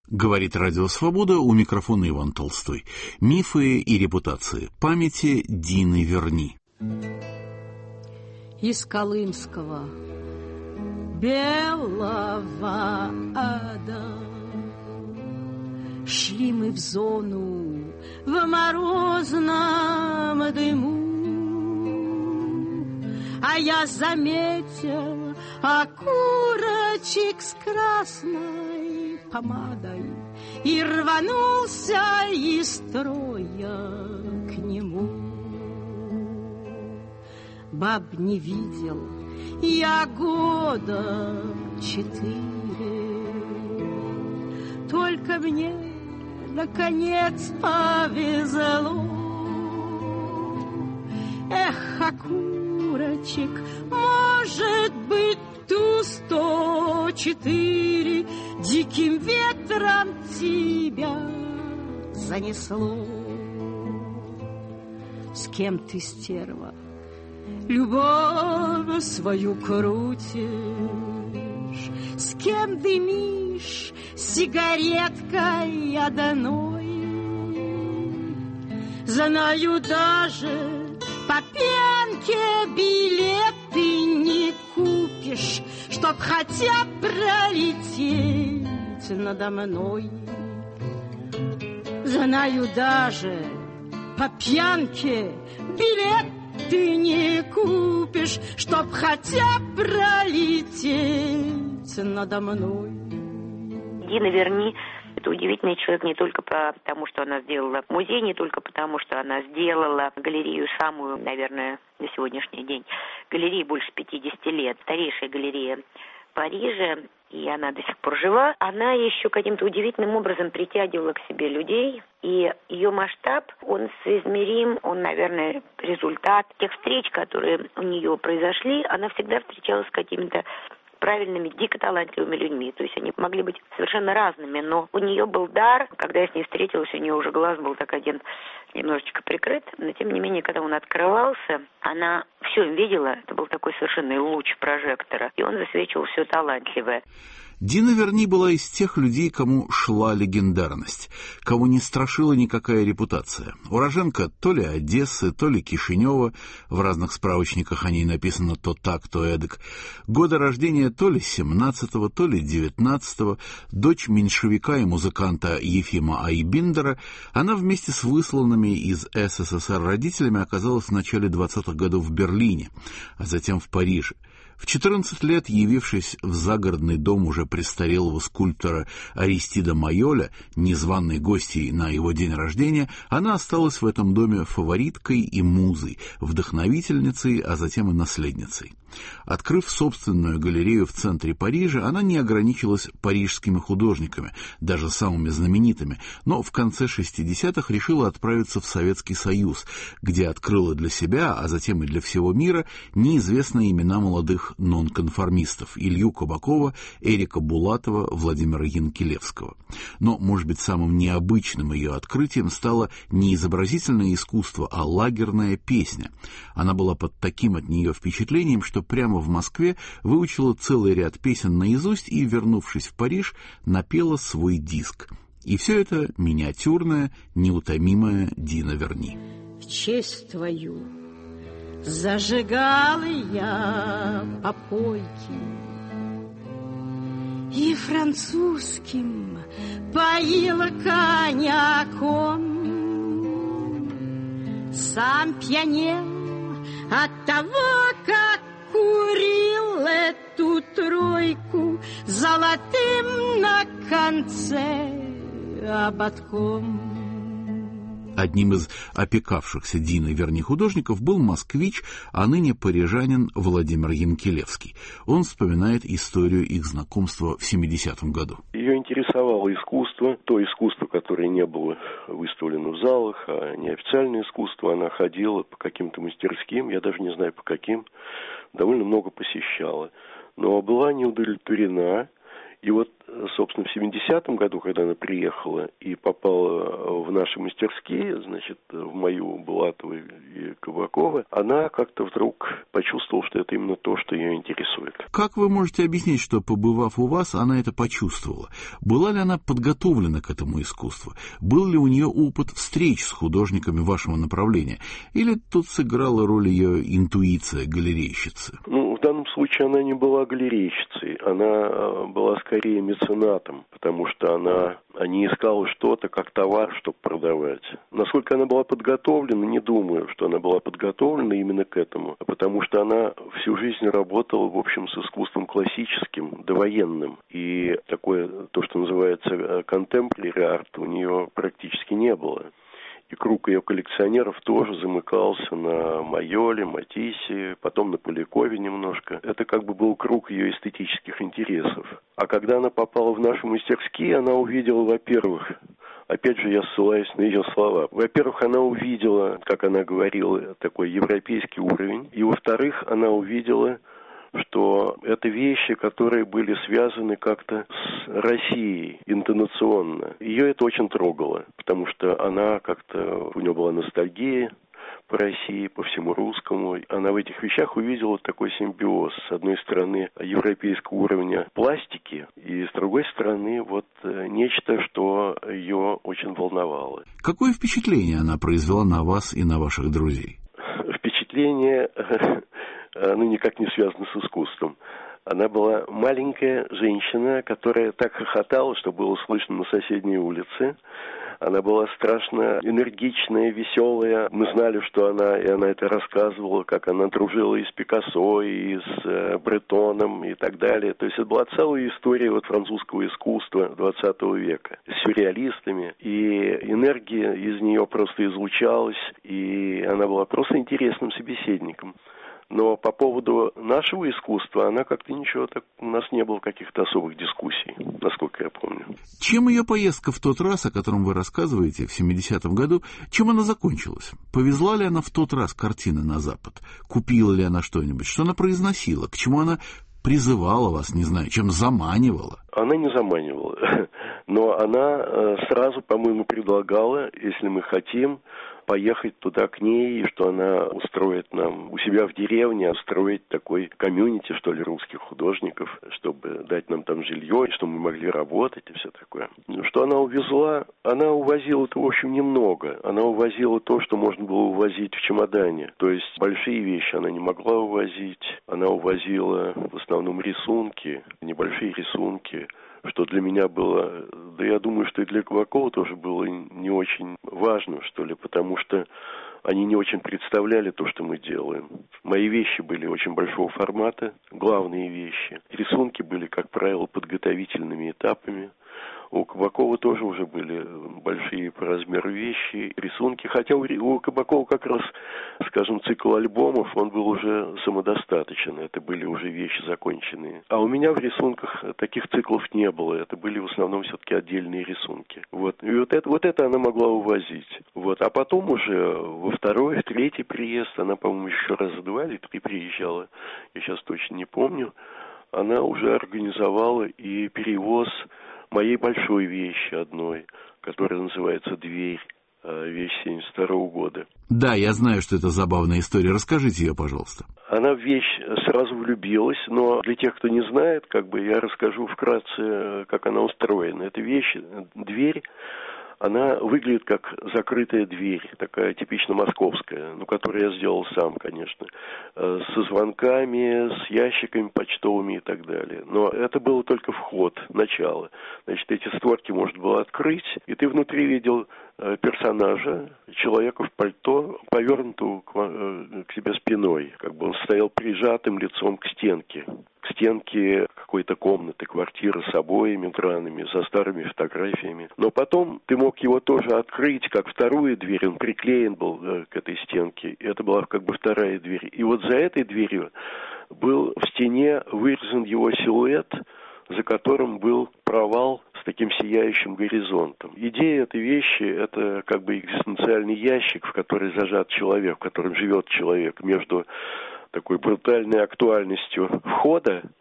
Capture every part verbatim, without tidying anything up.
Говорит Радио Свобода, у микрофона Иван Толстой. Мифы и репутации. Памяти Дины Верни. Из Колымского белого ада шли мы в зону в морозном дыму, а я заметил окурочек с красной помадой и рванулся из строя к нему. Баб не видел я года четыре, только мне наконец повезло. Эх, окурочек, может быть, ту сто четыре диким ветром тебя занесло. С кем ты, стерва, любовь свою крутишь? С кем дымишь сигареткой одной? Знаю, даже по пенке билет ты не купишь, чтоб хотя пролететь надо мной. Знаю, даже по пьянке билет ты не купишь, чтоб хотя пролететь надо мной. Дина Верни – это удивительный человек не только потому, что она сделала музей, не только потому, что она сделала галерею самую, наверное, на сегодняшний день. Галерее больше пятидесяти лет, старейшая галерея Парижа, и она до сих пор жива. Она еще каким-то удивительным образом притягивала к себе людей, и ее масштаб, он соизмерим, он, наверное, результат тех встреч, которые у нее произошли. Она всегда встречалась с какими-то правильными, дико талантливыми людьми. То есть они могли быть совершенно разными, но у нее был дар. Когда я с ней встретилась, у нее уже глаз был так один немножечко прикрыт, но тем не менее, когда он открывался, она все видела. Это был такой совершенный луч прожектора, и он засвечивал все талантливое. Дина Верни была из тех людей, кому шла легендарность, кого не страшила никакая репутация. Уроженка то ли Одессы, то ли Кишинева, в разных справочниках о ней написано то так, то эдак. Года рождения то ли семнадцатого, то ли девятнадцатого, дочь меньшевика и музыканта Ефима Айбиндера, она вместе с высланными из СССР родителями оказалась в начале двадцатых годов в Берлине, а затем в Париже. В четырнадцать лет, явившись в загородный дом уже престарелого скульптора Аристида Майоля, незваной гостьей на его день рождения, она осталась в этом доме фавориткой и музой, вдохновительницей, а затем и наследницей. Открыв собственную галерею в центре Парижа, она не ограничилась парижскими художниками, даже самыми знаменитыми, но в конце шестидесятых решила отправиться в Советский Союз, где открыла для себя, а затем и для всего мира, неизвестные имена молодых нонконформистов Илью Кабакова, Эрика Булатова, Владимира Янкелевского. Но, может быть, самым необычным ее открытием стало не изобразительное искусство, а лагерная песня. Она была под таким от нее впечатлением, что прямо в Москве выучила целый ряд песен наизусть и, вернувшись в Париж, напела свой диск. И все это миниатюрная, неутомимая Дина Верни. В честь твою зажигал я попойки и французским поил коньяком. Сам пьянел от того, как курил эту тройку золотым на конце ободком. Одним из опекавшихся Диной Верни художников был москвич, а ныне парижанин Владимир Янкелевский. Он вспоминает историю их знакомства в семидесятом году. Ее интересовало искусство, то искусство, которое не было выставлено в залах, а неофициальное искусство. Она ходила по каким-то мастерским, я даже не знаю по каким, довольно много посещала. Но была неудовлетворена И вот, собственно, в семидесятом году, когда она приехала и попала в наши мастерские, значит, в мою, Булатову и Кабакова, она как-то вдруг почувствовала, что это именно то, что ее интересует. Как вы можете объяснить, что, побывав у вас, она это почувствовала? Была ли она подготовлена к этому искусству? Был ли у нее опыт встреч с художниками вашего направления? Или тут сыграла роль ее интуиция галерейщицы? Ну, в данном случае она не была галерейщицей, она была скорее меценатом, потому что она не искала что-то как товар, чтобы продавать. Насколько она была подготовлена, не думаю, что она была подготовлена именно к этому, потому что она всю жизнь работала, в общем, с искусством классическим, довоенным, и такое, то, что называется contemporary art, у нее практически не было. И круг ее коллекционеров тоже замыкался на Майоле, Матиссе, потом на Полякове немножко. Это как бы был круг ее эстетических интересов. А когда она попала в наши мастерские, она увидела, во-первых, опять же я ссылаюсь на ее слова, во-первых, она увидела, как она говорила, такой европейский уровень, и во-вторых, она увидела, что это вещи, которые были связаны как-то с Россией интонационно. Ее это очень трогало, потому что она как-то, у нее была ностальгия по России, по всему русскому. Она в этих вещах увидела такой симбиоз. С одной стороны, европейского уровня пластики, и с другой стороны, вот нечто, что ее очень волновало. Какое впечатление она произвела на вас и на ваших друзей? Впечатление... ну, никак не связано с искусством. Она была маленькая женщина, которая так хохотала, что было слышно на соседней улице. Она была страшно энергичная, веселая. Мы знали, что она, и она это рассказывала, как она дружила и с Пикассо, и с э, Бретоном, и так далее. То есть это была целая история вот французского искусства двадцатого века с сюрреалистами. И энергия из нее просто излучалась, и она была просто интересным собеседником. Но по поводу нашего искусства она как-то ничего так... У нас не было каких-то особых дискуссий, насколько я помню. Чем ее поездка в тот раз, о котором вы рассказываете, в семидесятом году, чем она закончилась? Повезла ли она в тот раз картины на Запад? Купила ли она что-нибудь? Что она произносила? К чему она призывала вас, не знаю, чем заманивала? Она не заманивала, но она сразу, по-моему, предлагала, если мы хотим, поехать туда к ней, и что она устроит нам у себя в деревне, устроить такой комьюнити, что ли, русских художников, чтобы дать нам там жилье, и чтобы мы могли работать и все такое. Что она увезла? Она увозила-то, в общем, немного. Она увозила то, что можно было увозить в чемодане. То есть большие вещи она не могла увозить. Она увозила в основном рисунки, небольшие рисунки, что для меня было, да я думаю, что и для Кабакова тоже было не очень важно, что ли, потому что они не очень представляли то, что мы делаем. Мои вещи были очень большого формата, главные вещи. Рисунки были, как правило, подготовительными этапами. У Кабакова тоже уже были большие по размеру вещи, рисунки. Хотя у, у Кабакова как раз, скажем, цикл альбомов, он был уже самодостаточен. Это были уже вещи законченные. А у меня в рисунках таких циклов не было. Это были в основном все-таки отдельные рисунки. Вот. И вот это, вот это она могла увозить. Вот. А потом уже во второй, в третий приезд, она, по-моему, еще раз два или три приезжала, я сейчас точно не помню, она уже организовала и перевоз моей большой вещи одной, которая называется «Дверь», вещь семьдесят второго года. Да, я знаю, что это забавная история. Расскажите ее, пожалуйста. Она в вещь сразу влюбилась, но для тех, кто не знает, как бы я расскажу вкратце, как она устроена. Эта вещь, дверь, она выглядит как закрытая дверь, такая типично московская, ну, которую я сделал сам, конечно, со звонками, с ящиками почтовыми и так далее. Но это было только вход, начало. Значит, эти створки можно было открыть, и ты внутри видел персонажа, человека в пальто, повернутого к, к себе спиной, как бы он стоял прижатым лицом к стенке. К стенке какой-то комнаты, квартиры с обоями драными, со старыми фотографиями. Но потом ты мог его тоже открыть, как вторую дверь, он приклеен был э, к этой стенке. И это была как бы вторая дверь. И вот за этой дверью был в стене вырезан его силуэт, за которым был провал с таким сияющим горизонтом. Идея этой вещи – это как бы экзистенциальный ящик, в который зажат человек, в котором живет человек между такой брутальной актуальностью входа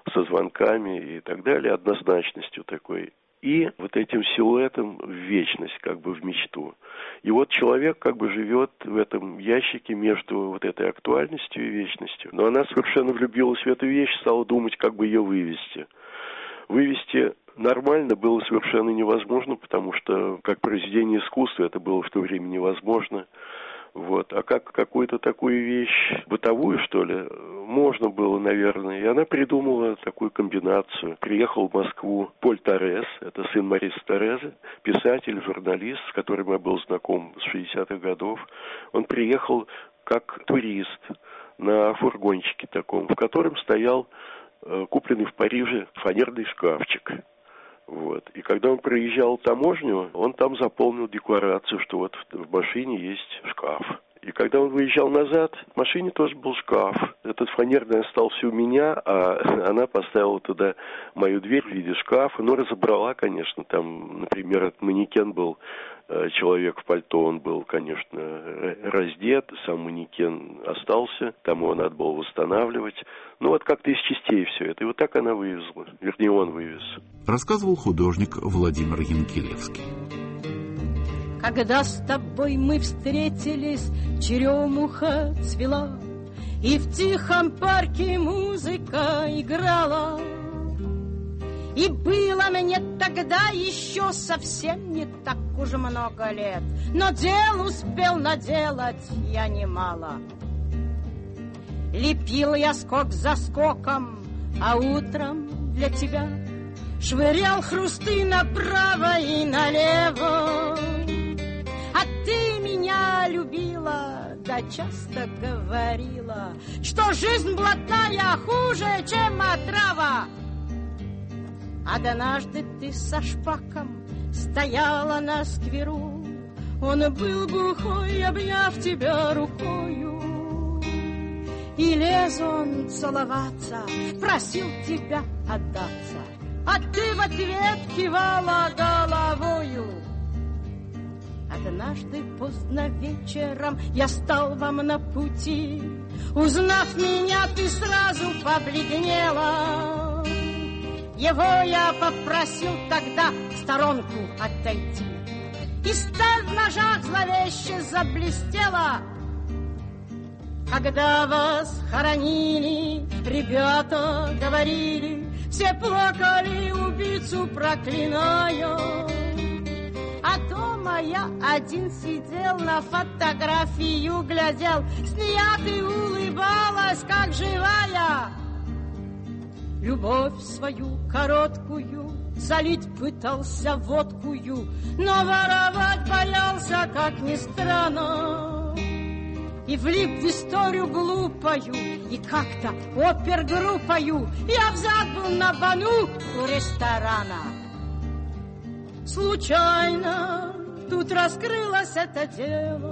со звонками и так далее, однозначностью такой. И вот этим силуэтом в вечность, как бы в мечту. И вот человек как бы живет в этом ящике между вот этой актуальностью и вечностью. Но она совершенно влюбилась в эту вещь, стала думать, как бы ее вывести. Вывести нормально было совершенно невозможно, потому что как произведение искусства это было в то время невозможно. Вот. А как какую-то такую вещь, бытовую, что ли, можно было, наверное. И она придумала такую комбинацию. Приехал в Москву Поль Торрес, это сын Мариса Торреса, писатель, журналист, с которым я был знаком с шестидесятых годов. Он приехал как турист на фургончике таком, в котором стоял э, купленный в Париже фанерный шкафчик. Вот. И когда он проезжал таможню, он там заполнил декларацию, что вот в машине есть шкаф. И когда он выезжал назад, в машине тоже был шкаф. Этот фанерный остался у меня, а она поставила туда мою дверь в виде шкафа. Ну, разобрала, конечно, там, например, этот манекен был, человек в пальто, он был, конечно, раздет, сам манекен остался, там его надо было восстанавливать. Ну, вот как-то из частей все это. И вот так она вывезла, вернее, он вывез. Рассказывал художник Владимир Янкелевский. Когда с тобой мы встретились, черемуха цвела, и в тихом парке музыка играла. И было мне тогда еще совсем не так уж много лет, но дел успел наделать я немало. Лепил я скок за скоком, а утром для тебя швырял хрусты направо и налево. А ты меня любила, да часто говорила, что жизнь блатная хуже, чем отрава. Однажды ты со шпаком стояла на скверу, он был глухой, обняв тебя рукою. И лез он целоваться, просил тебя отдаться, а ты в ответ кивала головою. Однажды поздно вечером я стал вам на пути, узнав меня, ты сразу побледнела. Его я попросил тогда в сторонку отойти, и сталь в ножах зловеще заблестела. Когда вас хоронили, ребята говорили, все плакали, убийцу проклиная. А дома я один сидел, на фотографию глядел, снятый, улыбалась, как живая. Любовь свою короткую залить пытался водкую, но воровать боялся, как ни странно. И влип в историю глупою, и как-то опергруппою я взят был на бану у ресторана. Случайно тут раскрылось это дело.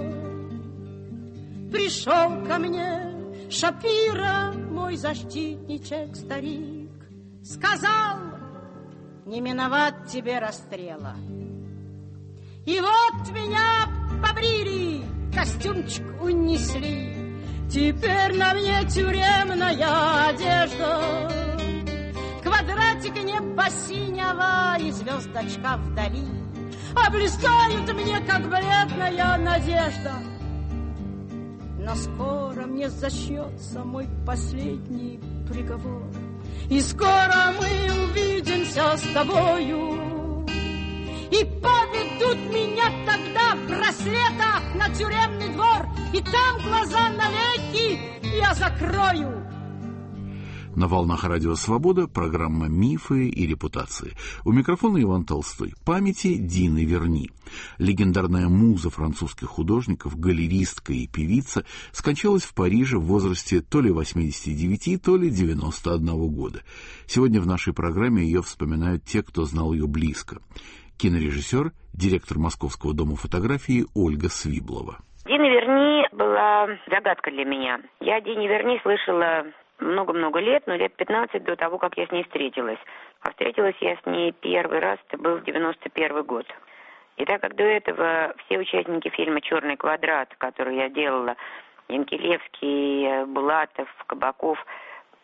Пришел ко мне Шапира, мой защитничек старик, сказал, не миновать тебе расстрела. И вот меня побрили, костюмчик унесли, теперь на мне тюремная одежда. Квадратик неба синего и звездочка вдали облистают мне, как бледная надежда. Но скоро мне зачнется мой последний приговор, и скоро мы увидимся с тобою. И поведут меня тогда в браслетах на тюремный двор, и там глаза навеки я закрою. На волнах радио «Свобода» программа «Мифы и репутации». У микрофона Иван Толстой. Памяти Дины Верни. Легендарная муза французских художников, галеристка и певица скончалась в Париже в возрасте то ли восьмидесяти девяти, то ли девяноста одного года. Сегодня в нашей программе ее вспоминают те, кто знал ее близко. Кинорежиссер, директор Московского дома фотографии Ольга Свиблова. Дина Верни была загадкой для меня. Я о Дине Верни слышала много-много лет, но лет пятнадцать до того, как я с ней встретилась. А встретилась я с ней первый раз, это был девяносто первый год. И так как до этого все участники фильма «Черный квадрат», который я делала, Янкелевский, Булатов, Кабаков,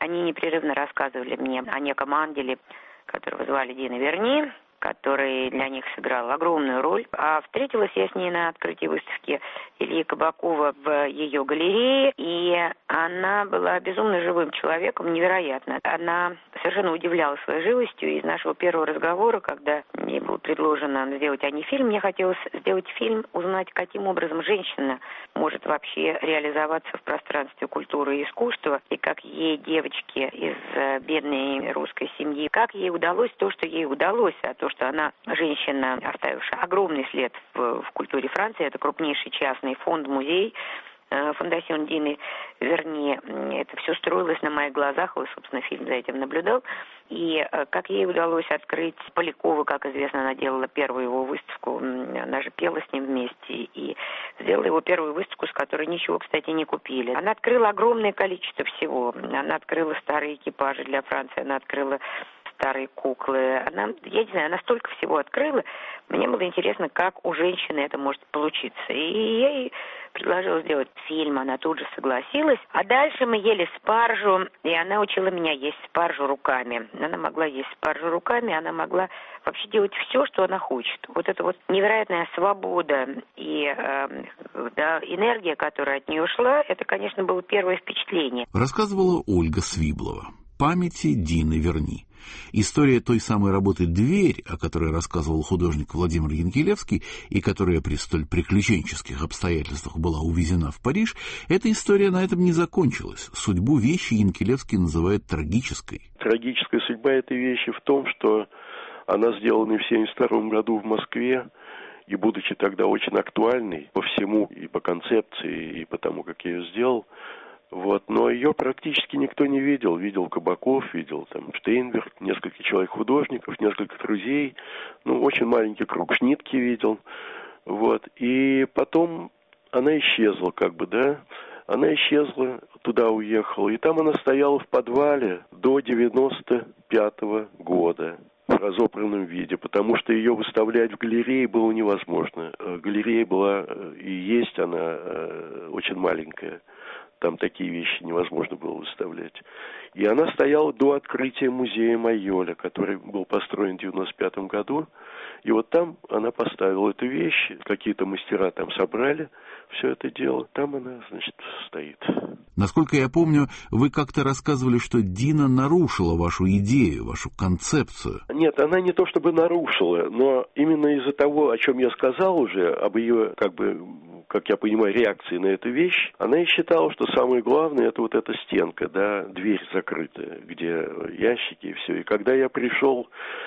Они непрерывно рассказывали мне о неком ангеле, которого звали Дина Верни, который для них сыграл огромную роль. А встретилась я с ней на открытии выставки Ильи Кабакова в ее галерее, и она была безумно живым человеком, невероятно. Она совершенно удивляла своей живостью. Из нашего первого разговора, когда мне было предложено сделать о ней фильм, мне хотелось сделать фильм, узнать, каким образом женщина может вообще реализоваться в пространстве культуры и искусства, и как ей, девочке из бедной русской семьи, как ей удалось то, что ей удалось, а то, что она женщина, оставившая огромный след в, в культуре Франции. Это крупнейший частный фонд-музей, э, фондасьон Дины Верни. Это все строилось на моих глазах. Вы, собственно, фильм за этим наблюдал. И э, как ей удалось открыть Полякова, как известно, она делала первую его выставку. Она же пела с ним вместе. И сделала его первую выставку, с которой ничего, кстати, не купили. Она открыла огромное количество всего. Она открыла старые экипажи для Франции. Она открыла старые куклы. Она, я не знаю, она столько всего открыла. Мне было интересно, как у женщины это может получиться. И я ей предложила сделать фильм, она тут же согласилась. А дальше мы ели спаржу, и она учила меня есть спаржу руками. Она могла есть спаржу руками, она могла вообще делать все, что она хочет. Вот эта вот невероятная свобода и э, да, энергия, которая от нее шла, это, конечно, было первое впечатление. Рассказывала Ольга Свиблова. «Памяти Дины Верни». История той самой работы «Дверь», о которой рассказывал художник Владимир Янкелевский и которая при столь приключенческих обстоятельствах была увезена в Париж, эта история на этом не закончилась. Судьбу вещи Янкелевский называет трагической. Трагическая судьба этой вещи в том, что она сделана в семьдесят втором году в Москве, и будучи тогда очень актуальной по всему, и по концепции, и по тому, как я ее сделал, вот, но ее практически никто не видел. Видел Кабаков, видел там Штейнберг, несколько человек-художников, несколько друзей, ну, очень маленький круг Шнитке видел. Вот, и потом она исчезла, как бы, да, она исчезла, туда уехала, и там она стояла в подвале до девяносто пятого года в разобранном виде, потому что ее выставлять в галерее было невозможно. Галерея была, и есть она, очень маленькая. Там такие вещи невозможно было выставлять. И она стояла до открытия музея Майоля, который был построен в девяносто пятом году. И вот там она поставила эту вещь, какие-то мастера там собрали все это дело. Там она, значит, стоит. Насколько я помню, вы как-то рассказывали, что Дина нарушила вашу идею, вашу концепцию. Нет, она не то чтобы нарушила, но именно из-за того, о чем я сказал уже, об ее, как бы, как я понимаю, реакции на эту вещь, она и считала, что самое главное — это вот эта стенка, да, дверь закрытая, где ящики и все. И когда я пришел,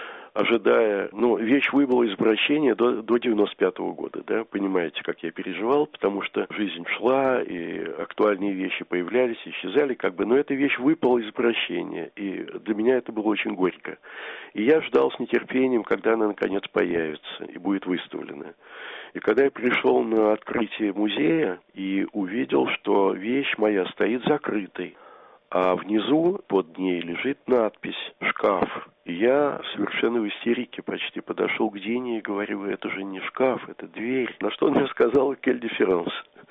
ожидая, ну, вещь выбыла из обращения до, до девяносто пятого года, да, понимаете, как я переживал, потому что жизнь шла, и актуальные вещи появлялись, исчезали, как бы, но эта вещь выпала из обращения, и для меня это было очень горько. И я ждал с нетерпением, когда она, наконец, появится и будет выставлена. И когда я пришел на открытие музея и увидел, что вещь моя стоит закрытой, а внизу под ней лежит надпись «Шкаф». И я совершенно в истерике почти подошел к Дине и говорю: это же не шкаф, это дверь. На что он мне сказал: «Кель дифферанс».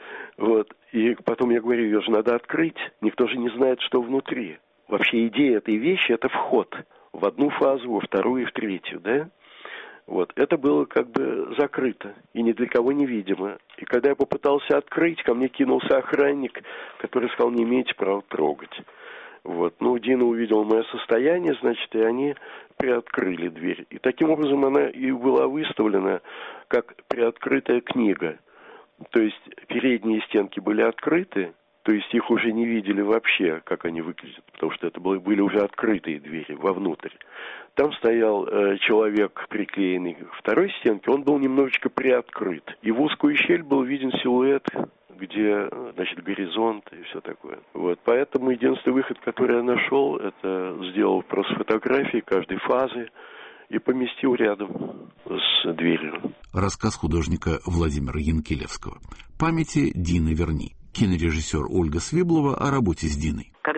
Вот. И потом я говорю: ее же надо открыть, никто же не знает, что внутри. Вообще идея этой вещи — это вход в одну фазу, во вторую и в третью, да? Вот, это было как бы закрыто и ни для кого невидимо. И когда я попытался открыть, ко мне кинулся охранник, который сказал: не имеете права трогать. Вот, ну, Дина увидела мое состояние, значит, и они приоткрыли дверь. И таким образом она и была выставлена как приоткрытая книга. То есть передние стенки были открыты, то есть их уже не видели вообще, как они выглядят, потому что это были, были уже открытые двери вовнутрь. Там стоял э, человек, приклеенный к второй стенке, он был немножечко приоткрыт. И в узкую щель был виден силуэт, где, значит, горизонт и все такое. Вот. Поэтому единственный выход, который я нашел, это сделал просто фотографии каждой фазы и поместил рядом с дверью. Рассказ художника Владимира Янкелевского. «Памяти Дины Верни». Кинорежиссер Ольга Свиблова о работе с Диной. Когда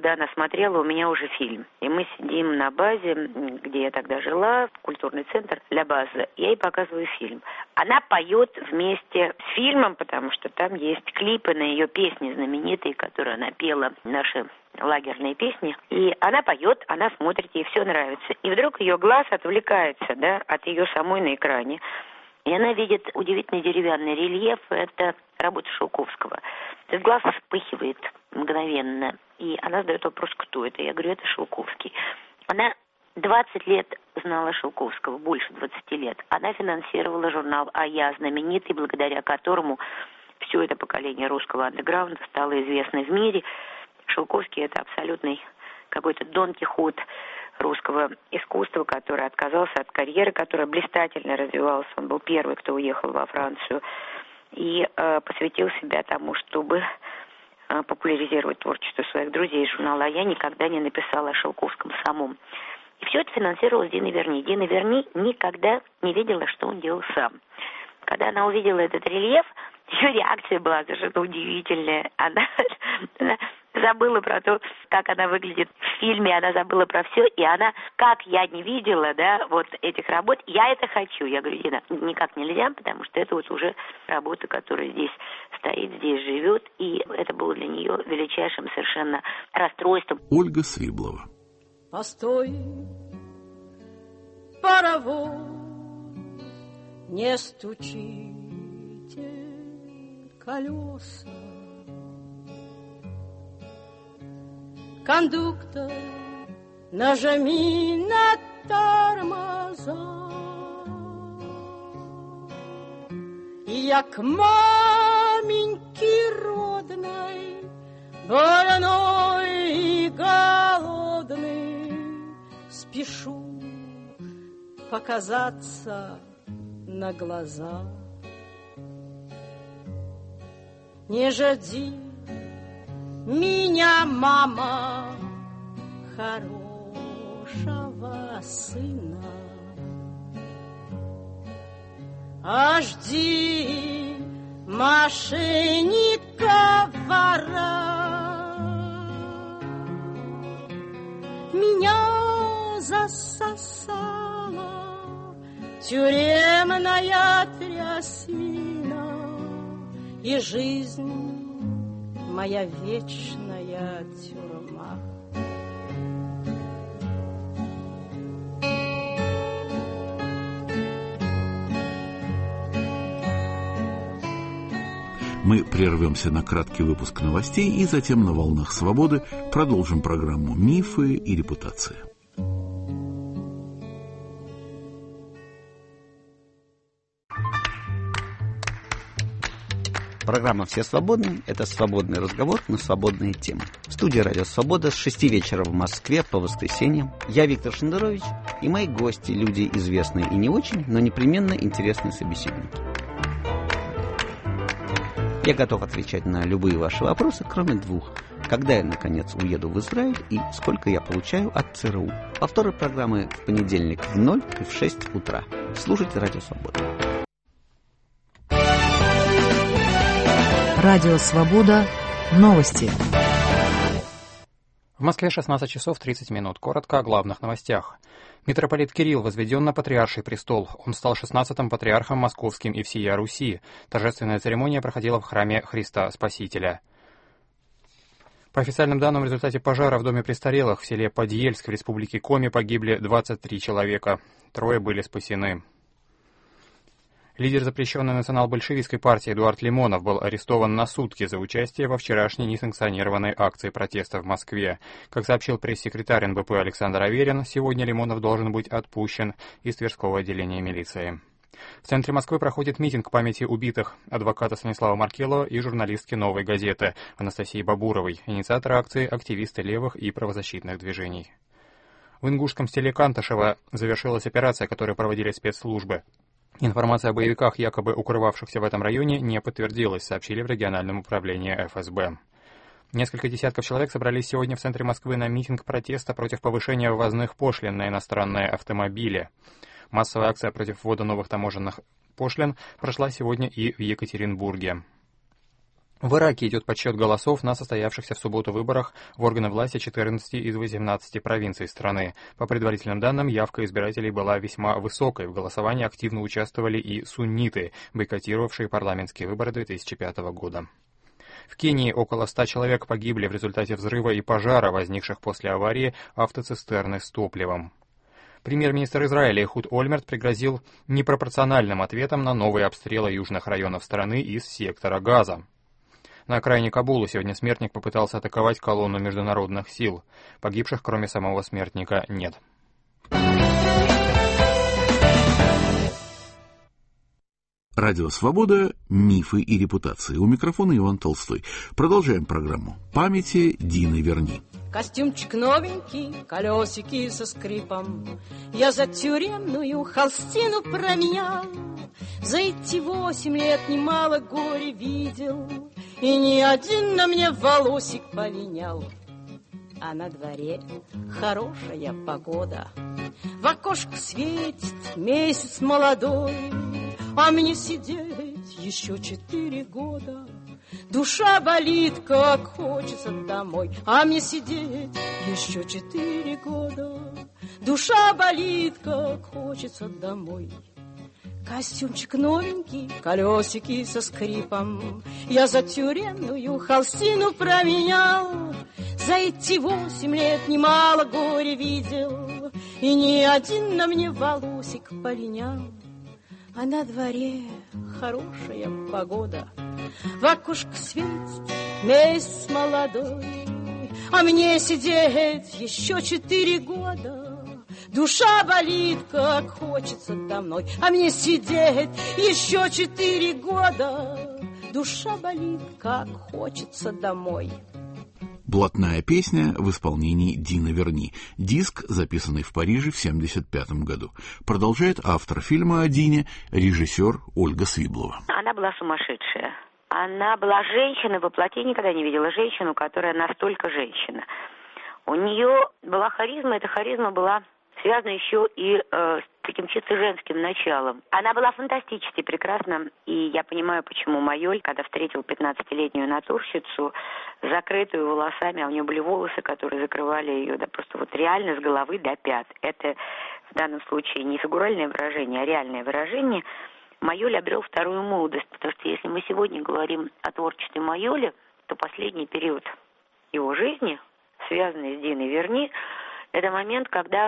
когда она смотрела у меня уже фильм. И мы сидим на базе, где я тогда жила, культурный центр «Ля База». Я ей показываю фильм. Она поет вместе с фильмом, потому что там есть клипы на ее песни знаменитые, которые она пела, наши лагерные песни. И она поет, она смотрит, ей все нравится. И вдруг ее глаз отвлекается, да, от ее самой на экране. И она видит удивительный деревянный рельеф. Это работа Шелковского. Этот глаз вспыхивает мгновенно. И она задает вопрос, кто это. Я говорю, это Шелковский. Она двадцать лет знала Шелковского, больше двадцати лет. Она финансировала журнал «А я», знаменитый, благодаря которому все это поколение русского андеграунда стало известно в мире. Шелковский – это абсолютный какой-то Дон Кихот русского искусства, который отказался от карьеры, которая блистательно развивалась. Он был первый, кто уехал во Францию и э, посвятил себя тому, чтобы э, популяризировать творчество своих друзей. Журнал «А я» никогда не написала о Шелковском самом. И все это финансировалось Диной Верни. Дина Верни никогда не видела, что он делал сам. Когда она увидела этот рельеф, ее реакция была совершенно удивительная. Она, она забыла про то, как она выглядит в фильме, она забыла про все, и она, как я не видела, да, вот этих работ, я это хочу. Я говорю, Дина, никак нельзя, потому что это вот уже работа, которая здесь стоит, здесь живет, и это было для нее величайшим совершенно расстройством. Ольга Свиблова. Постой, паровоз, не стучите колеса. Кондуктор, нажми на тормоза. И я к маменьке родной, больной и голодный, спешу показаться на глаза. Не жди меня, мама, хорошего сына, а жди мошенника вора. Меня засосала тюремная трясина, и жизнь моя вечная тюрьма. Мы прервемся на краткий выпуск новостей и затем на волнах свободы продолжим программу «Мифы и репутация». Программа «Все свободны» — это свободный разговор на свободные темы. В студии «Радио Свобода» с шести вечера в Москве по воскресеньям. Я Виктор Шендерович и мои гости, люди известные и не очень, но непременно интересные собеседники. Я готов отвечать на любые ваши вопросы, кроме двух. Когда я, наконец, уеду в Израиль и сколько я получаю от ЦРУ. Повторы программы в понедельник в ноль и в шесть утра. Слушайте «Радио Свобода». Радио Свобода. Новости. В Москве шестнадцать часов тридцать минут. Коротко о главных новостях. Митрополит Кирилл возведен на патриарший престол. Он стал шестнадцатым патриархом московским и всея Руси. Торжественная церемония проходила в храме Христа Спасителя. По официальным данным, в результате пожара в доме престарелых в селе Подъельск в республике Коми погибли двадцать три человека. Трое были спасены. Лидер запрещенной национал-большевистской партии Эдуард Лимонов был арестован на сутки за участие во вчерашней несанкционированной акции протеста в Москве. Как сообщил пресс-секретарь эн бэ пэ Александр Аверин, сегодня Лимонов должен быть отпущен из Тверского отделения милиции. В центре Москвы проходит митинг памяти убитых адвоката Станислава Маркелова и журналистки «Новой газеты» Анастасии Бабуровой, инициатора акции активисты левых и правозащитных движений. В ингушском селе Канташево завершилась операция, которую проводили спецслужбы. Информация о боевиках, якобы укрывавшихся в этом районе, не подтвердилась, сообщили в региональном управлении эф эс бэ. Несколько десятков человек собрались сегодня в центре Москвы на митинг протеста против повышения ввозных пошлин на иностранные автомобили. Массовая акция против ввода новых таможенных пошлин прошла сегодня и в Екатеринбурге. В Ираке идет подсчет голосов на состоявшихся в субботу выборах в органы власти четырнадцати из восемнадцати провинций страны. По предварительным данным, явка избирателей была весьма высокой. В голосовании активно участвовали и сунниты, бойкотировавшие парламентские выборы две тысячи пятого года. В Кении около ста человек погибли в результате взрыва и пожара, возникших после аварии автоцистерны с топливом. Премьер-министр Израиля Эхуд Ольмерт пригрозил непропорциональным ответом на новые обстрелы южных районов страны из сектора Газа. На окраине Кабула сегодня смертник попытался атаковать колонну международных сил. Погибших, кроме самого смертника, нет. Радио «Свобода. Мифы и репутации». У микрофона Иван Толстой. Продолжаем программу «Памяти Дины Верни». Костюмчик новенький, колесики со скрипом, я за тюремную холстину променял. За эти восемь лет немало горя видел, и ни один на мне волосик полинял. А на дворе хорошая погода, в окошко светит месяц молодой, а мне сидеть еще четыре года. Душа болит, как хочется домой, а мне сидеть еще четыре года. Душа болит, как хочется домой. Костюмчик новенький, колесики со скрипом, я за тюремную холстину променял. За эти восемь лет немало горя видел, и ни один на мне волосик полинял. А на дворе хорошая погода, в окошко светит месяц молодой, а мне сидеть еще четыре года. Душа болит, как хочется домой, а мне сидеть еще четыре года. Душа болит, как хочется домой. Блатная песня в исполнении Дины Верни. Диск, записанный в Париже в семьдесят пятом году. Продолжает автор фильма о Дине, режиссер Ольга Свиблова. Она была сумасшедшая. Она была женщиной, воплоти никогда не видела женщину, которая настолько женщина. У нее была харизма, эта харизма была связана еще и э, с таким чисто женским началом. Она была фантастически прекрасна, и я понимаю, почему Майоль, когда встретил пятнадцатилетнюю натурщицу, закрытую волосами, а у нее были волосы, которые закрывали ее, да, просто вот реально с головы до пят. Это в данном случае не фигуральное выражение, а реальное выражение. Майоль обрел вторую молодость, потому что если мы сегодня говорим о творчестве Майоля, то последний период его жизни, связанный с Диной Верни, это момент, когда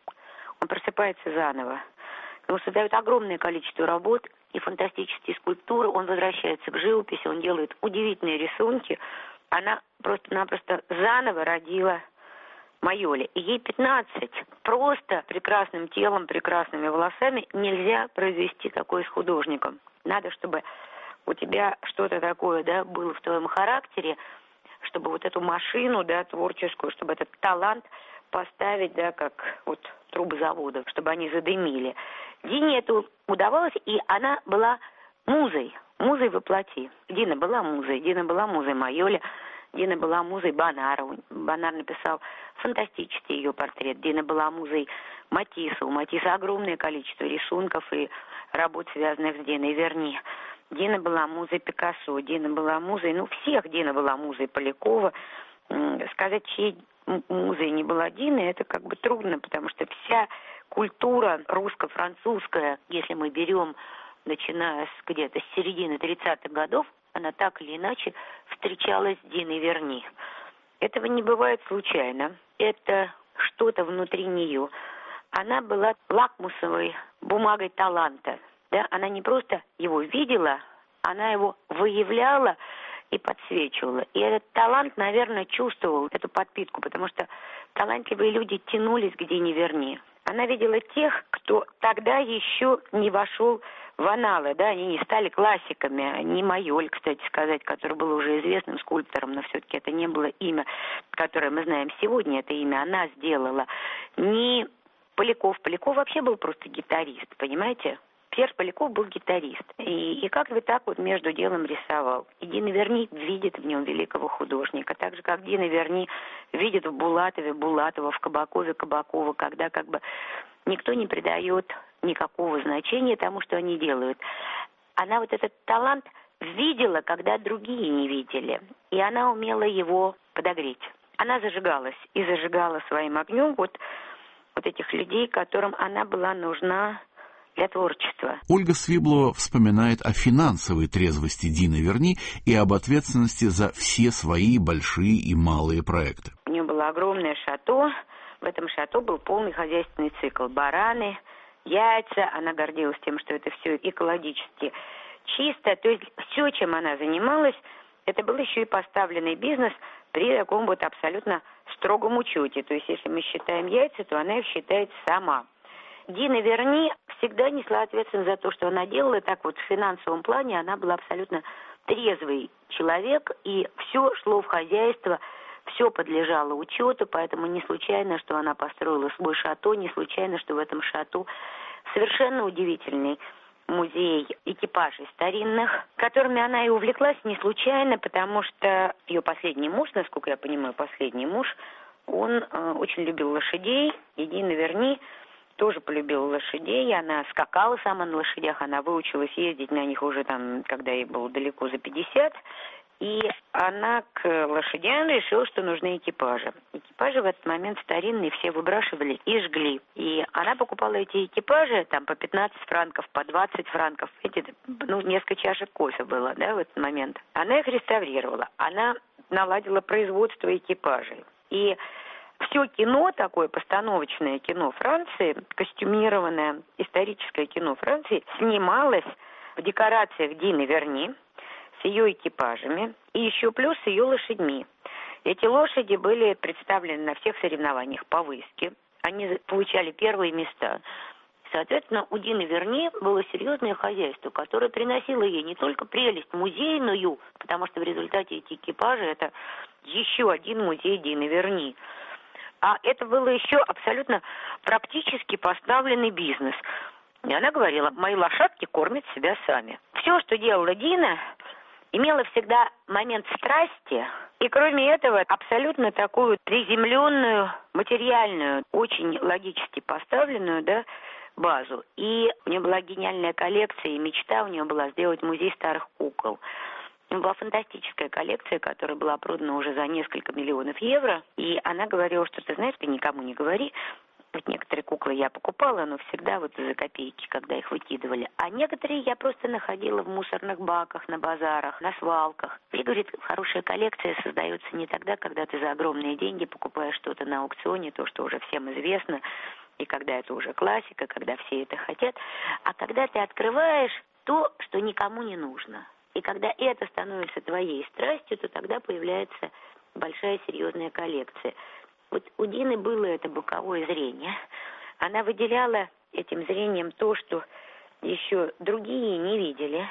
он просыпается заново. Ему создают огромное количество работ и фантастические скульптуры. Он возвращается к живописи, он делает удивительные рисунки. Она просто-напросто заново родила Майоля. И ей пятнадцать. Просто прекрасным телом, прекрасными волосами нельзя произвести такое с художником. Надо, чтобы у тебя что-то такое, да, было в твоем характере, чтобы вот эту машину, да, творческую, чтобы этот талант поставить, да, как вот трубозаводов, чтобы они задымили. Дине это удавалось, и она была музой, музой воплоти. Дина была музой, Дина была музой Майоля, Дина была музой Бонара. Бонар написал фантастический ее портрет. Дина была музой Матисса. У Матисса огромное количество рисунков и работ, связанных с Диной Верни. Дина была музой Пикассо, Дина была музой, ну, всех Дина была музой Полякова. Сказать, чьей музой не была Дина, это как бы трудно, потому что вся культура русско-французская, если мы берем, начиная с где-то с середины тридцатых годов, она так или иначе встречалась с Диной Верни. Этого не бывает случайно. Это что-то внутри нее. Она была лакмусовой бумагой таланта. Да? Она не просто его видела, она его выявляла и подсвечивала. И этот талант, наверное, чувствовал эту подпитку, потому что талантливые люди тянулись к Дине Верни. Она видела тех, кто тогда еще не вошел в аналы, да, они не стали классиками. Не Майоль, кстати сказать, который был уже известным скульптором, но все-таки это не было имя, которое мы знаем сегодня, это имя она сделала. Не Поляков. Поляков вообще был просто гитарист, понимаете? Серж Поляков был гитарист. И, и как бы так вот между делом рисовал. И Дина Верни видит в нем великого художника. Так же, как Дина Верни видит в Булатове Булатова, в Кабакове Кабакова, когда как бы никто не придает никакого значения тому, что они делают. Она вот этот талант видела, когда другие не видели. И она умела его подогреть. Она зажигалась и зажигала своим огнем вот, вот этих людей, которым она была нужна для творчества. Ольга Свиблова вспоминает о финансовой трезвости Дины Верни и об ответственности за все свои большие и малые проекты. У нее было огромное шато. В этом шато был полный хозяйственный цикл. Бараны, яйца. Она гордилась тем, что это все экологически чисто. То есть все, чем она занималась, это был еще и поставленный бизнес при таком вот абсолютно строгом учете. То есть если мы считаем яйца, то она их считает сама. Дина Верни всегда несла ответственность за то, что она делала. Так вот, в финансовом плане она была абсолютно трезвый человек, и все шло в хозяйство, все подлежало учету, поэтому не случайно, что она построила свой шато, не случайно, что в этом шато совершенно удивительный музей экипажей старинных, которыми она и увлеклась не случайно, потому что ее последний муж, насколько я понимаю, последний муж, он э, очень любил лошадей, и Дина Верни тоже полюбила лошадей, она скакала сама на лошадях, она выучилась ездить на них уже там, когда ей было далеко за пятьдесят, и она к лошадям решила, что нужны экипажи. Экипажи в этот момент старинные все выбрасывали и жгли. И она покупала эти экипажи там по пятнадцать франков, по двадцать франков. Эти, ну, несколько чашек кофе было, да, в этот момент. Она их реставрировала. Она наладила производство экипажей. И все кино такое, постановочное кино Франции, костюмированное историческое кино Франции, снималось в декорациях Дины Верни с ее экипажами и еще плюс с ее лошадьми. Эти лошади были представлены на всех соревнованиях по выезке. Они получали первые места. Соответственно, у Дины Верни было серьезное хозяйство, которое приносило ей не только прелесть музейную, потому что в результате эти экипажи это еще один музей Дины Верни. А это было еще абсолютно практически поставленный бизнес. И она говорила, мои лошадки кормят себя сами. Все, что делала Дина, имело всегда момент страсти. И кроме этого, абсолютно такую приземленную, материальную, очень логически поставленную, да, базу. И у нее была гениальная коллекция, и мечта у нее была сделать музей старых кукол. Была фантастическая коллекция, которая была продана уже за несколько миллионов евро. И она говорила, что ты знаешь, ты никому не говори. Вот некоторые куклы я покупала, но всегда вот за копейки, когда их выкидывали. А некоторые я просто находила в мусорных баках, на базарах, на свалках. И, говорит, хорошая коллекция создается не тогда, когда ты за огромные деньги покупаешь что-то на аукционе, то, что уже всем известно, и когда это уже классика, когда все это хотят, а когда ты открываешь то, что никому не нужно. И когда это становится твоей страстью, то тогда появляется большая серьезная коллекция. Вот у Дины было это боковое зрение. Она выделяла этим зрением то, что еще другие не видели.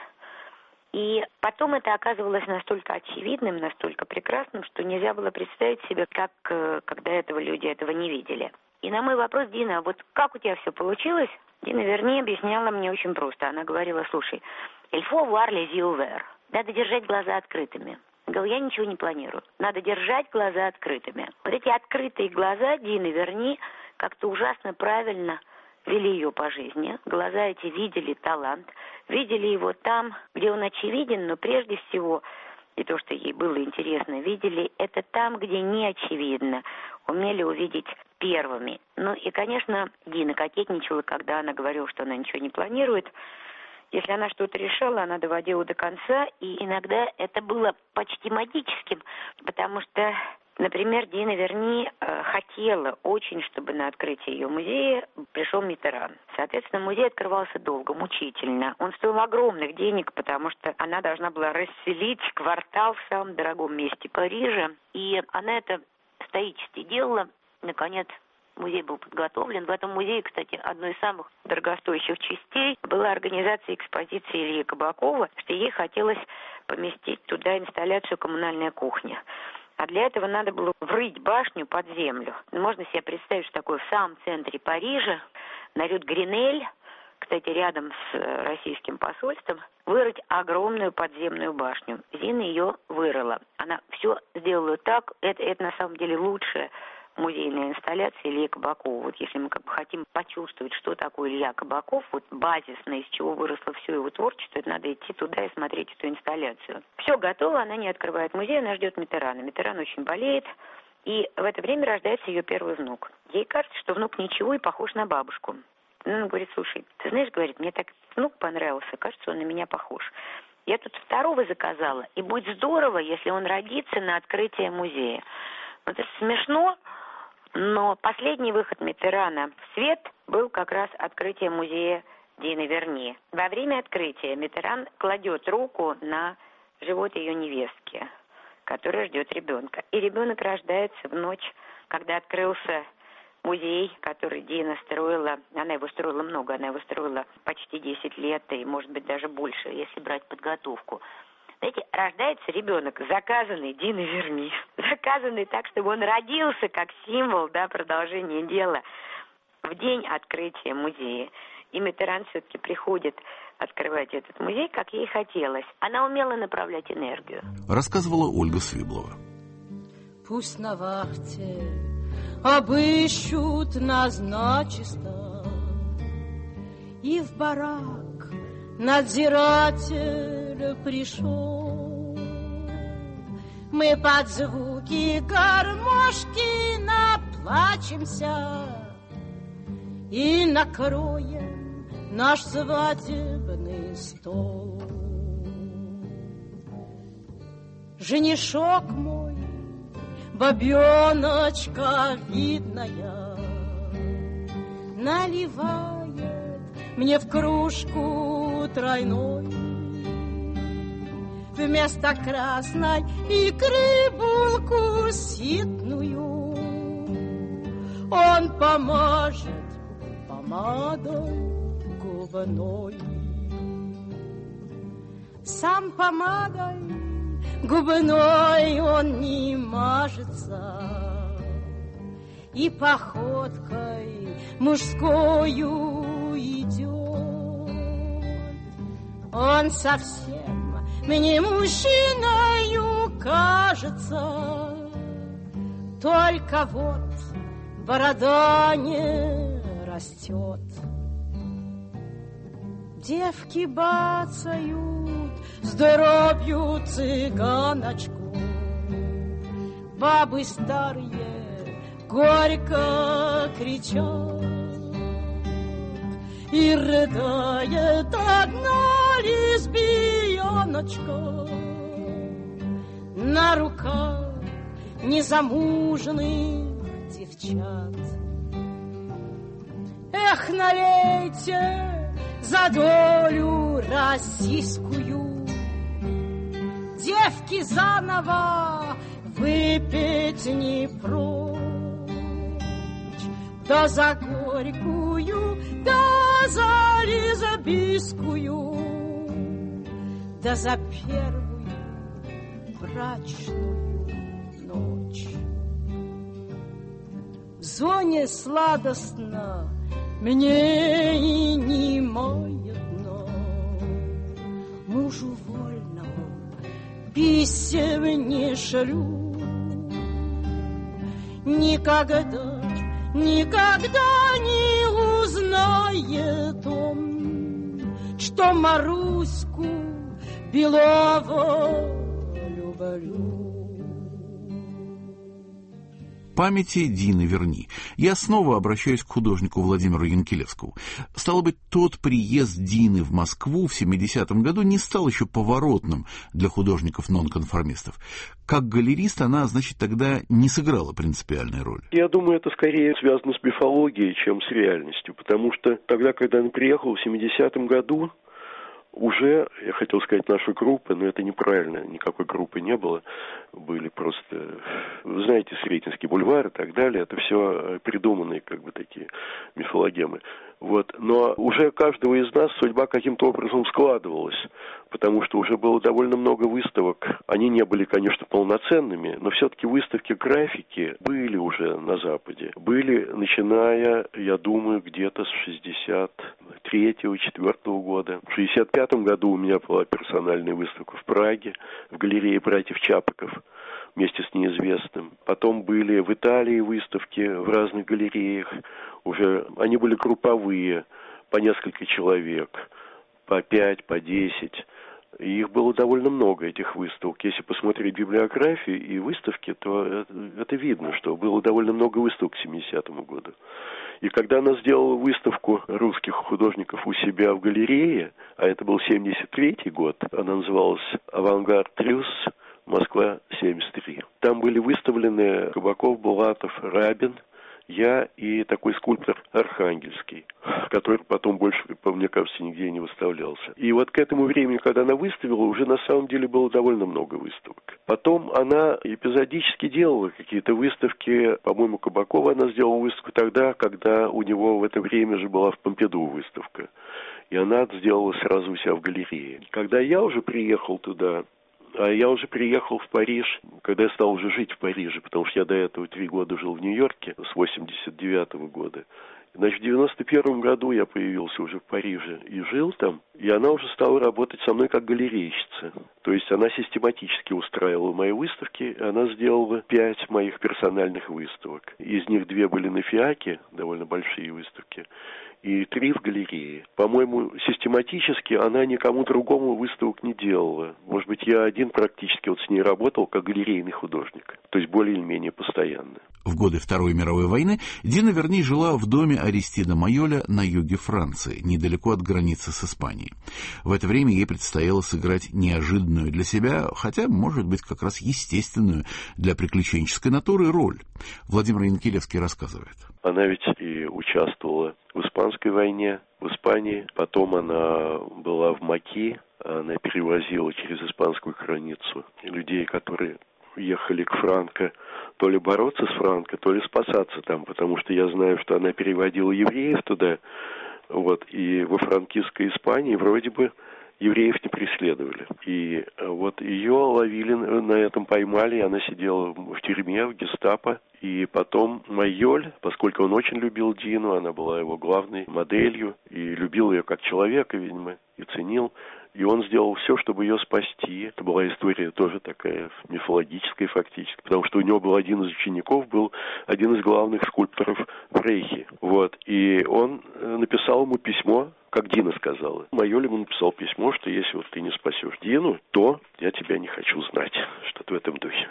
И потом это оказывалось настолько очевидным, настолько прекрасным, что нельзя было представить себе, как, когда этого люди этого не видели. И на мой вопрос, Дина, а вот как у тебя все получилось? Дина Верни объясняла мне очень просто. Она говорила, слушай, «Il faut voir les yeux ouverts». Надо держать глаза открытыми. Я говорю, я ничего не планирую. Надо держать глаза открытыми. Вот эти открытые глаза Дины Верни как-то ужасно правильно вели ее по жизни. Глаза эти видели талант, видели его там, где он очевиден, но прежде всего, и то, что ей было интересно, видели это там, где не очевидно. Умели увидеть первыми. Ну и, конечно, Дина кокетничала, когда она говорила, что она ничего не планирует. Если она что-то решала, она доводила до конца, и иногда это было почти магическим, потому что, например, Дина Верни э, хотела очень, чтобы на открытие ее музея пришел Миттеран. Соответственно, музей открывался долго, мучительно. Он стоил огромных денег, потому что она должна была расселить квартал в самом дорогом месте Парижа, и она это стоически делала. Наконец, музей был подготовлен. В этом музее, кстати, одной из самых дорогостоящих частей была организация экспозиции Ильи Кабакова, что ей хотелось поместить туда инсталляцию «Коммунальная кухня». А для этого надо было врыть башню под землю. Можно себе представить, что такое в самом центре Парижа, на рю Гринель, кстати, рядом с российским посольством, вырыть огромную подземную башню. Зина ее вырыла. Она все сделала так, это, это на самом деле лучшее музейная инсталляция Ильи Кабакова. Вот если мы как бы хотим почувствовать, что такое Илья Кабаков, вот базисно, из чего выросло все его творчество, это надо идти туда и смотреть эту инсталляцию. Все готово, она не открывает музей, она ждет Миттерана. Миттеран очень болеет, и в это время рождается ее первый внук. Ей кажется, что внук ничего и похож на бабушку. Она говорит: слушай, ты знаешь, говорит, мне так внук понравился, кажется, он на меня похож. Я тут второго заказала, и будет здорово, если он родится на открытие музея. Вот это смешно, но последний выход Миттерана в свет был как раз открытие музея Дины Верни. Во время открытия Миттеран кладет руку на живот ее невестки, которая ждет ребенка. И ребенок рождается в ночь, когда открылся музей, который Дина строила. Она его строила много, она его строила почти десять лет, и, может быть, даже больше, если брать подготовку. Знаете, рождается ребенок, заказанный Диной Верни, заказанный так, чтобы он родился как символ, да, продолжения дела в день открытия музея. И Миттеран все-таки приходит открывать этот музей, как ей хотелось. Она умела направлять энергию. Рассказывала Ольга Свиблова. Пусть на вахте обыщут нас начисто, и в барак надзиратель пришел. Мы под звуки гармошки наплачемся и накроем наш свадебный стол. Женишок мой, бабеночка видная, наливает мне в кружку тройной. Вместо красной икры булку ситную он помажет помадой губной. Сам помадой губной он не мажется, и походкой мужскою идет. Он совсем мне мужчиною кажется, только вот борода не растет. Девки бацают здоровью цыганочку, бабы старые горько кричат, и рыдает одна лесбияночка на руках незамужних девчат. Эх, налейте за долю российскую, девки заново выпить не прочь, да за горькую, да за лизобийскую, да за первую брачную ночь. В зоне сладостно мне и не моедно, мужу вольного писем не шлю. Никогда, никогда не узнает он, что Маруську Белова люблю. Памяти Дины Верни. Я снова обращаюсь к художнику Владимиру Янкелевскому. Стало быть, тот приезд Дины в Москву в семидесятом году не стал еще поворотным для художников-нонконформистов. Как галерист она, значит, тогда не сыграла принципиальной роли. Я думаю, это скорее связано с мифологией, чем с реальностью, потому что тогда, когда она приехала в семидесятом году, уже, я хотел сказать, наша группа, но это неправильно, никакой группы не было, были просто, вы знаете, Сретенский бульвар и так далее, это все придуманные как бы такие мифологемы. Вот. Но уже каждого из нас судьба каким-то образом складывалась, потому что уже было довольно много выставок. Они не были, конечно, полноценными, но все-таки выставки графики были уже на Западе. Были, начиная, я думаю, где-то с шестьдесят третьего — четвёртого года. В шестьдесят пятом году у меня была персональная выставка в Праге, в галерее братьев Чапиков. вместе с неизвестным. Потом были в Италии выставки в разных галереях. Уже они были групповые, по несколько человек, по пять, по десять. И их было довольно много, этих выставок. Если посмотреть библиографию и выставки, то это, это видно, что было довольно много выставок к семидесятому году. И когда она сделала выставку русских художников у себя в галерее, а это был семьдесят третий год, она называлась «Авангард Плюс», Москва, семьдесят три. Там были выставлены Кабаков, Булатов, Рабин, я и такой скульптор Архангельский, который потом больше, мне кажется, нигде не выставлялся. И вот к этому времени, когда она выставила, уже на самом деле было довольно много выставок. Потом она эпизодически делала какие-то выставки. По-моему, Кабакова она сделала выставку тогда, когда у него в это время же была в Помпиду выставка. И она сделала сразу у себя в галерее. Когда я уже приехал туда, А я уже приехал в Париж, когда я стал уже жить в Париже, потому что я до этого три года жил в Нью-Йорке, с восемьдесят девятого года. Значит, в девяносто первом году я появился уже в Париже и жил там, и она уже стала работать со мной как галерейщица. То есть она систематически устраивала мои выставки, она сделала пять моих персональных выставок. Из них две были на Фиаке, довольно большие выставки, и три в галерее. По-моему, систематически она никому другому выставок не делала. Может быть, я один практически вот с ней работал как галерейный художник, то есть более или менее постоянно. В годы Второй мировой войны Дина Верни жила в доме Аристида Майоля на юге Франции, недалеко от границы с Испанией. В это время ей предстояло сыграть неожиданную для себя, хотя, может быть, как раз естественную для приключенческой натуры роль. Владимир Янкелевский рассказывает. Она ведь и участвовала в Испанской войне, в Испании. Потом она была в Маки, она перевозила через испанскую границу людей, которые ехали к Франко, то ли бороться с Франко, то ли спасаться там, потому что я знаю, что она переводила евреев туда, вот, и во франкистской Испании вроде бы евреев не преследовали. И вот ее ловили, на этом поймали, и она сидела в тюрьме, в гестапо. И потом Майоль, поскольку он очень любил Дину, она была его главной моделью, и любил ее как человека, видимо, и ценил. И он сделал все, чтобы ее спасти. Это была история тоже такая мифологическая фактически, потому что у него был один из учеников, был один из главных скульпторов в Рейхе. Вот. И он написал ему письмо, как Дина сказала. Майоль ему написал письмо, что если вот ты не спасешь Дину, то я тебя не хочу знать. Что-то в этом духе.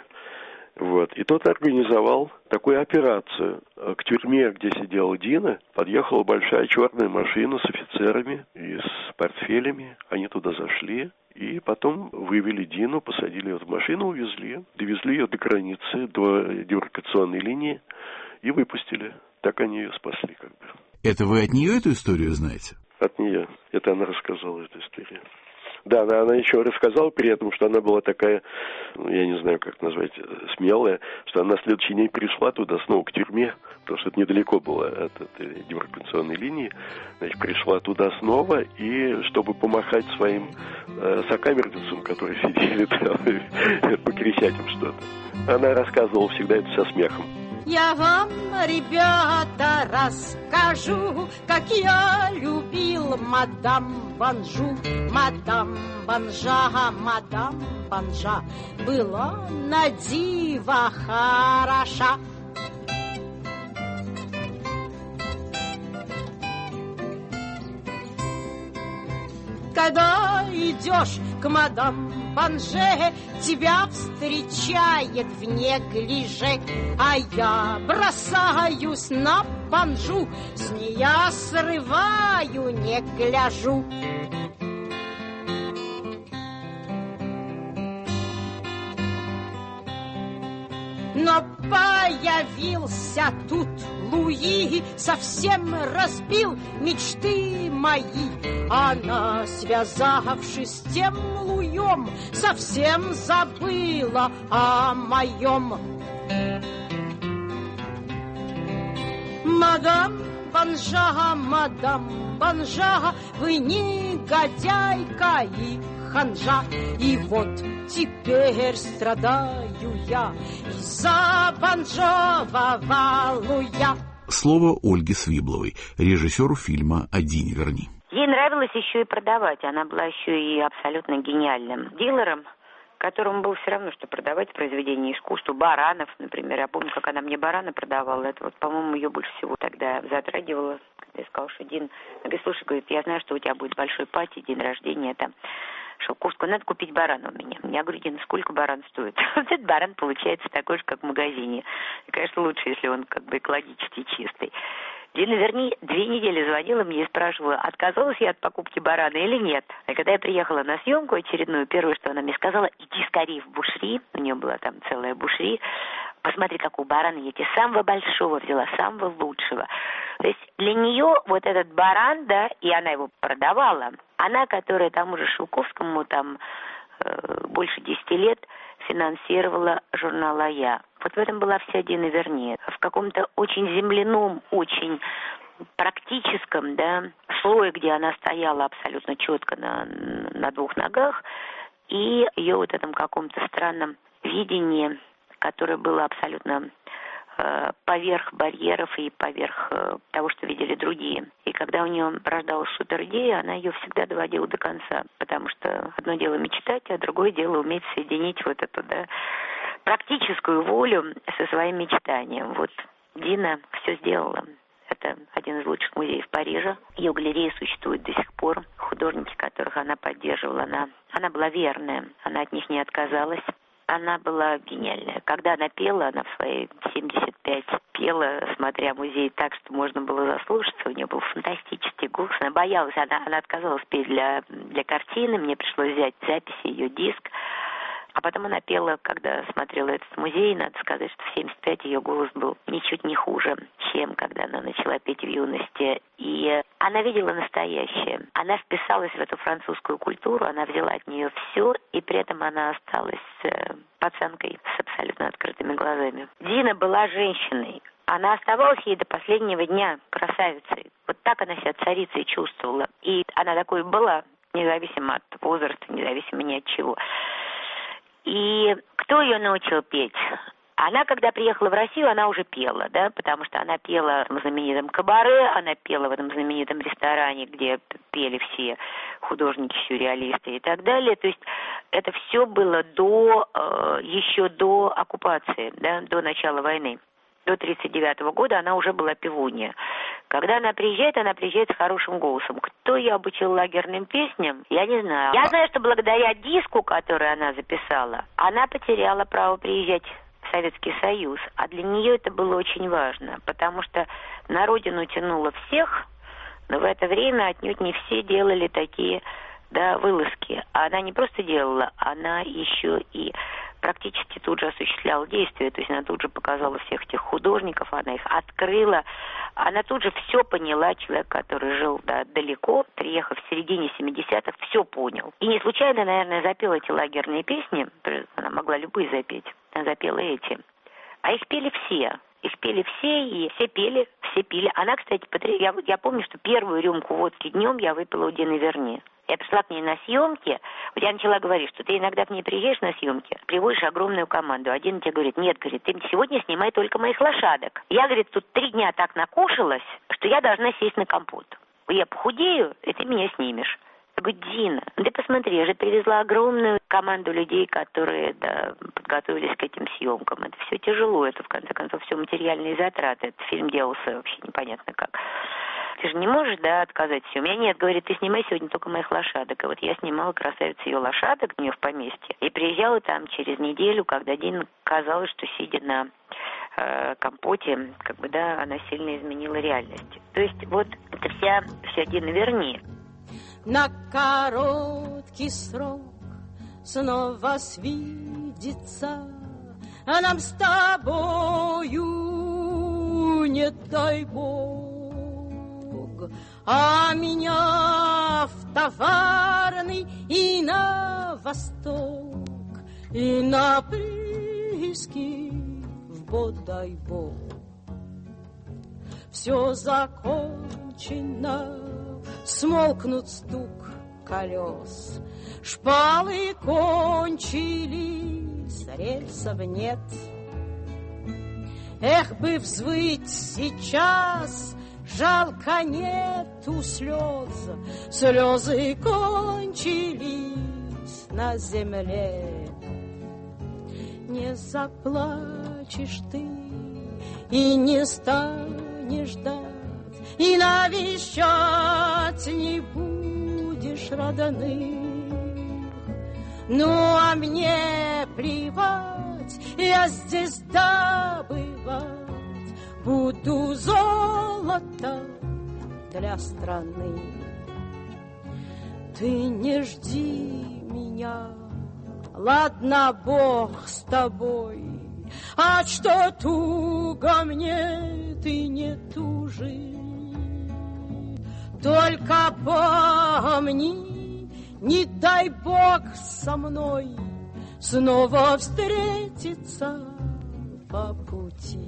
Вот. И тот организовал такую операцию. К тюрьме, где сидела Дина, подъехала большая черная машина с офицерами и с портфелями. Они туда зашли и потом вывели Дину, посадили ее в машину, увезли, довезли ее до границы, до демаркационной линии и выпустили. Так они ее спасли как бы. Это вы от нее эту историю знаете? От нее. Это она рассказала, эту историю. Да, она, она еще рассказала при этом, что она была такая, ну, я не знаю, как назвать, смелая, что она на следующий день пришла туда снова к тюрьме, потому что это недалеко было от этой демаркационной линии. Значит, пришла туда снова, и чтобы помахать своим э, сокамерницам, которые сидели там, покричать им что-то. Она рассказывала всегда это со смехом. Я вам, ребята, расскажу, как я любил мадам Банжу. Мадам Банжа, мадам Банжа была на диво хороша. Когда идешь к мадам Банже, тебя встречает в неглиже, а я бросаюсь на банжу, с нея срываю, не гляжу. Но появился тут Луи, совсем разбил мечты мои. Она, связавшись с тем Луем, совсем забыла о моем. Мадам Банжа, мадам Банжа, вы негодяйка и ханжа. И вот теперь страдаю я из-за банжового Луя. Слово Ольги Свибловой, режиссеру фильма «О Дине Верни». Ей нравилось еще и продавать. Она была еще и абсолютно гениальным дилером, которому было все равно, что продавать произведения искусства, Баранов, например. Я помню, как она мне Барана продавала. Это вот, по-моему, ее больше всего тогда затрагивало. Я сказала, что Дин, она говорит, слушай, говорит, я знаю, что у тебя будет большой пати, день рождения, там, Шелковского, надо купить барана у меня. Я говорю, Дин, сколько баран стоит? Вот этот баран получается такой же, как в магазине. И, конечно, лучше, если он как бы экологически чистый. Дина Верни две недели звонила мне и спрашивала, отказалась я от покупки барана или нет. И когда я приехала на съемку очередную, первое, что она мне сказала, иди скорее в бушри, у нее была там целая бушри, посмотри, какого барана я тебе самого большого взяла, самого лучшего. То есть для нее вот этот баран, да, и она его продавала, она, которая тому же Шелковскому там э, больше десяти лет финансировала журнал «А я». Вот в этом была вся Дина Верни. В каком-то очень земляном, очень практическом, да, слое, где она стояла абсолютно четко на, на двух ногах, и ее вот этом каком-то странном видении, которое было абсолютно э, поверх барьеров и поверх э, того, что видели другие. И когда у нее рождалась суперидея, она ее всегда доводила до конца, потому что одно дело мечтать, а другое дело уметь соединить вот эту, да, практическую волю со своим мечтанием. Вот Дина все сделала. Это один из лучших музеев Парижа. Ее галерея существует до сих пор. Художники, которых она поддерживала, она, она была верная, она от них не отказалась. Она была гениальная. Когда она пела, она в свои семьдесят пять пела, смотря музей так, что можно было заслушаться. У нее был фантастический голос. Она боялась, она, она отказалась петь для, для картины. Мне пришлось взять записи, ее диск. А потом она пела, когда смотрела этот музей, надо сказать, что в семьдесят пять ее голос был ничуть не хуже, чем когда она начала петь в юности. И она видела настоящее. Она вписалась в эту французскую культуру, она взяла от нее все, и при этом она осталась пацанкой с абсолютно открытыми глазами. Дина была женщиной. Она оставалась ей до последнего дня красавицей. Вот так она себя царицей чувствовала. И она такой была, независимо от возраста, независимо ни от чего. И кто ее научил петь? Она, когда приехала в Россию, она уже пела, да, потому что она пела в знаменитом кабаре, она пела в этом знаменитом ресторане, где пели все художники, сюрреалисты и так далее. То есть это все было до, э, еще до оккупации, да, до начала войны. До тридцать девятого года она уже была певунья. Когда она приезжает, она приезжает с хорошим голосом. Кто ее обучил лагерным песням, я не знаю. Я знаю, что благодаря диску, который она записала, она потеряла право приезжать в Советский Союз. А для нее это было очень важно, потому что на родину тянуло всех, но в это время отнюдь не все делали такие, да, вылазки. А она не просто делала, она еще и практически тут же осуществляла действия, то есть она тут же показала всех этих художников, она их открыла, она тут же все поняла, человек, который жил, да, далеко, приехав в середине семидесятых, все понял. И не случайно, наверное, запела эти лагерные песни, она могла любые запеть, она запела эти, а их пели все. Их пели все, и все пели, все пили. Она, кстати, потр... я, я помню, что первую рюмку водки днем я выпила у Дины Верни. Я пришла к ней на съемки, вот я начала говорить, что ты иногда к ней приезжаешь на съемки, приводишь огромную команду. Один тебе говорит, нет, говорит, ты сегодня снимай только моих лошадок. Я, говорит, тут три дня так накушалась, что я должна сесть на компот. Я похудею, и ты меня снимешь. Я говорю, Дина, ну ты посмотри, я же привезла огромную команду людей, которые, да, подготовились к этим съемкам. Это все тяжело, это в конце концов все материальные затраты. Этот фильм делался вообще непонятно как. Ты же не можешь, да, отказать все. У меня нет, говорит, ты снимай сегодня только моих лошадок. И вот я снимала красавицу ее лошадок у нее в поместье. И приезжала там через неделю, когда Дина казалось, что сидя на э, компоте, как бы, да, она сильно изменила реальность. То есть вот это вся, вся Дина Верни. На короткий срок снова свидеться, а нам с тобою, не дай Бог. А меня в товарный и на восток, и на прииски в Бодай Бог. Все закончено, смолкнут стук колес, шпалы кончились, рельсов нет. Эх, бы взвыть сейчас, жалко нету слез, слезы кончились на земле. не заплачешь ты и не станешь ждать, и навещать не будешь родных. Ну, а мне плевать, я здесь добывать буду золото для страны. Ты не жди меня, ладно, Бог с тобой, а что туго мне, ты не тужи. Только помни, не дай Бог со мной снова встретиться по пути.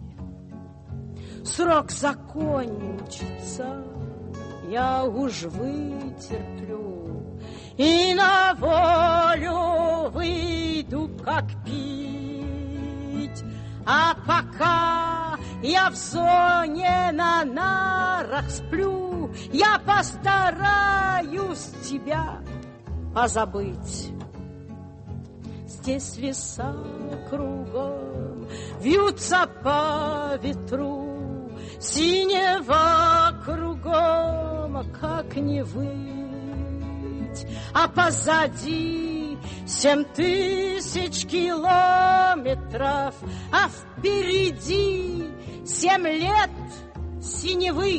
Срок закончится, я уж вытерплю, и на волю выйду, как пить. А пока я в зоне на нарах сплю, я постараюсь тебя позабыть. Здесь леса кругом вьются по ветру, синева кругом, как не выть. А позади семь тысяч километров, а впереди семь лет синевы.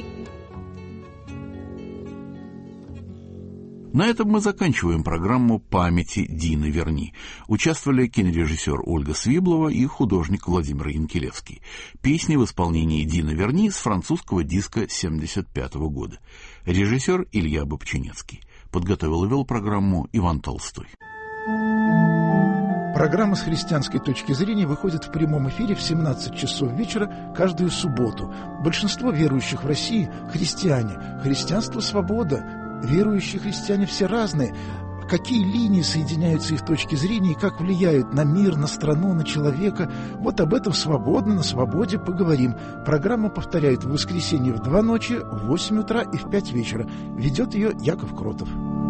На этом мы заканчиваем программу «Памяти Дины Верни». Участвовали кинорежиссер Ольга Свиблова и художник Владимир Янкелевский. Песни в исполнении Дины Верни с французского диска семьдесят пятого года. Режиссер Илья Бобчинецкий. Подготовил и вел программу Иван Толстой. Программа «С христианской точки зрения» выходит в прямом эфире в семнадцать часов вечера каждую субботу. Большинство верующих в России – христиане. Христианство – свобода. Верующие христиане все разные. Какие линии соединяются их точки зрения и как влияют на мир, на страну, на человека. Вот об этом свободно, на свободе поговорим. Программа повторяет в воскресенье в два ночи, в восемь утра и в пять вечера. Ведет ее Яков Кротов.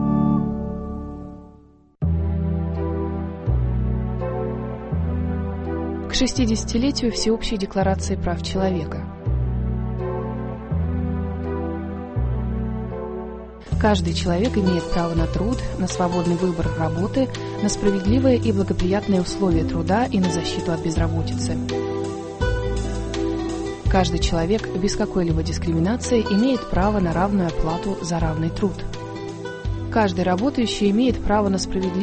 К шестидесятилетию Всеобщей декларации прав человека. Каждый человек имеет право на труд, на свободный выбор работы, на справедливые и благоприятные условия труда и на защиту от безработицы. Каждый человек без какой-либо дискриминации имеет право на равную оплату за равный труд. Каждый работающий имеет право на справедливый